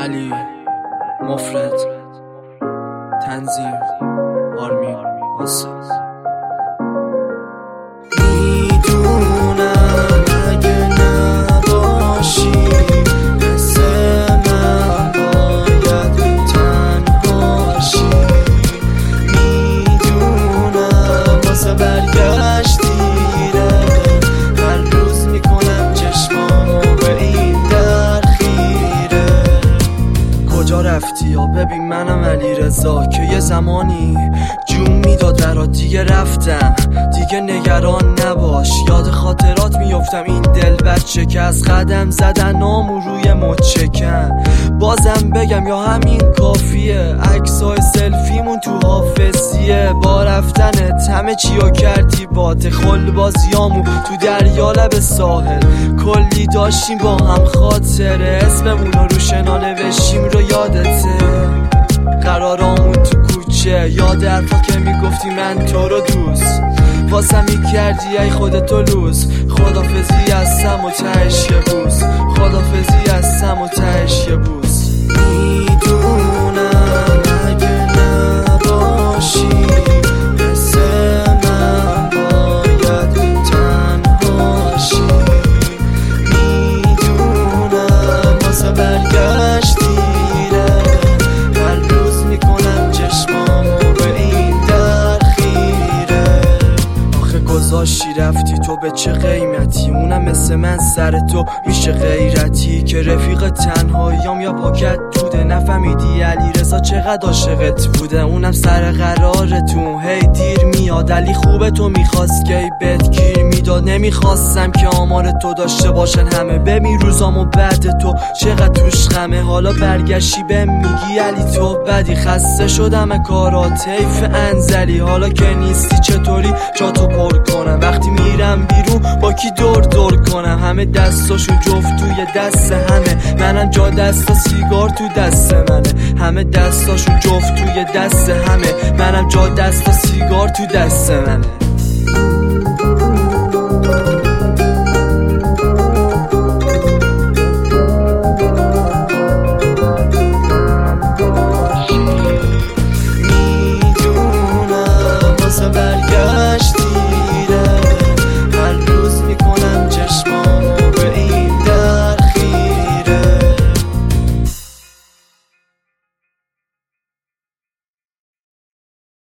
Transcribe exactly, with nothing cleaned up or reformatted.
علی مفرد تنظیم آرمین واسه میدونم اگه نباشی مثل من باید تنهاشی، میدونم واسه برگشت دیره، هر روز میکنم چشمامو به این در خیره. کجا رفتی یا ببین منم علی رضا که یه زمانی جون میداد برات، دیگه رفتم دیگه نگران نباش، یاد خاطرات میفتم این دل بچه که از قدم زدن نامو روی مچکم. بازم بگم یا همین کافیه، عکسای سلفیمون تو حافظیه، با رفتنت همه چیو کردی باد، خل بازیامو تو دریا لب ساحل، کلی داشتیم با هم خاطره، اسممون رو رو شنا نوشتیم رو یادته، قرارامون تو کوچه، یاد حرفا که میگفتی من تو رو دوست واسم میکردی ای خودتو لوس، خدافزی هستم و تهش یه بوس، خدافزی هستم و تهش یه بوس. میدونم اگه نباشی مثل من باید تنهاشی، میدونم واسه برگشت دیره، هر روز میکنم چشمامو به این در خیره. آخه گذاشتی رفتی تو به چه قیمتی، اونم مثل من سر تو میشه غیرتی، که رفیق تنهاییام یا پاکت دوده، نفهمیدی علی رضا چقدر عاشقت بوده، اونم سر قرارتون هی دیر میاد، علی خوبه تو میخواست که بهت گیر میداد، نمیخواستم که آمار تو داشته باشن همه، ببین روزامو بعد تو چقدر توش غمه، حالا برگشتی بهم میگی علی تو بدی، خسته شدم کارات حیف انزلی، حالا که نیستی چطوری جاتو پر کنم، وقتی میرم بیرون با کی دور دور کنم، همه دستاشون جفت توی دست همه، منم جا دستا سیگار تو دست منه، همه دستاشون جفت توی دست همه، منم جا دستا سیگار تو دست منه.